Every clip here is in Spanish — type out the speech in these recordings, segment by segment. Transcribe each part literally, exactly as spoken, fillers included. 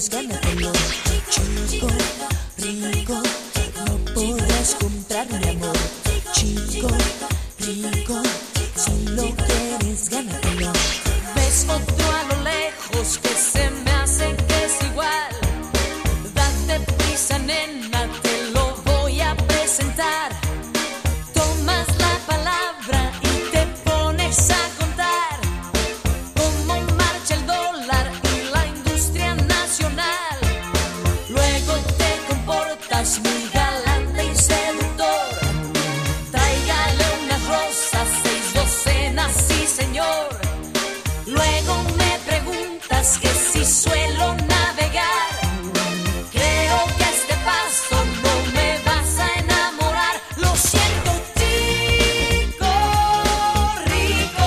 quieres, gánatelo. Chico, rico, no podrás comprar mi amor. Chico, rico, si lo quieres, gánatelo. Ves otro a lo lejos que se me hace que es igual. Date prisa, nena, te lo voy a presentar. Tomas la palabra y te pones a contar cómo marcha el dólar y la industria nacional. Luego te comportas muy galante y seductor. Tráigale unas rosas, seis docenas, sí señor. Luego me preguntas que si suelo navegar. Creo que a este paso no me vas a enamorar. Lo siento, chico rico,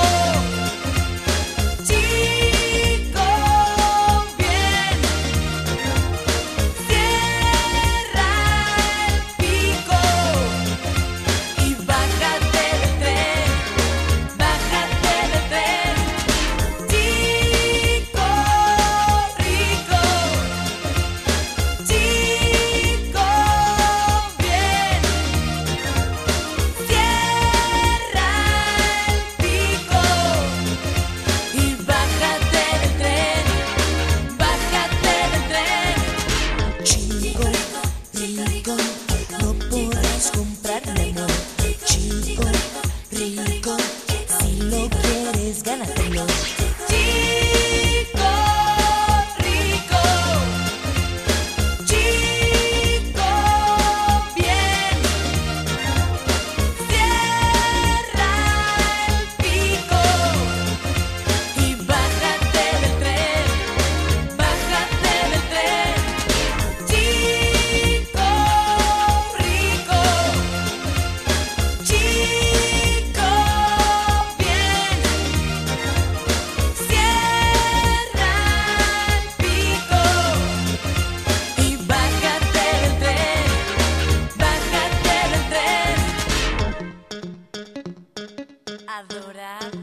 chico bien. Cierra el pico y bájate del tren, bájate del tren. Chico rico, chico bien. Cierra el pico y bájate del tren, bájate del tren. Chico, rico, no podrás comprar mi amor. Chico, rico, si lo quieres, gánatelo. Chico rico, chico bien. Cierra el pico y bájate del tren, bájate del tren. Chico rico, chico bien. Cierra el pico y bájate del tren, bájate del tren. Adorable.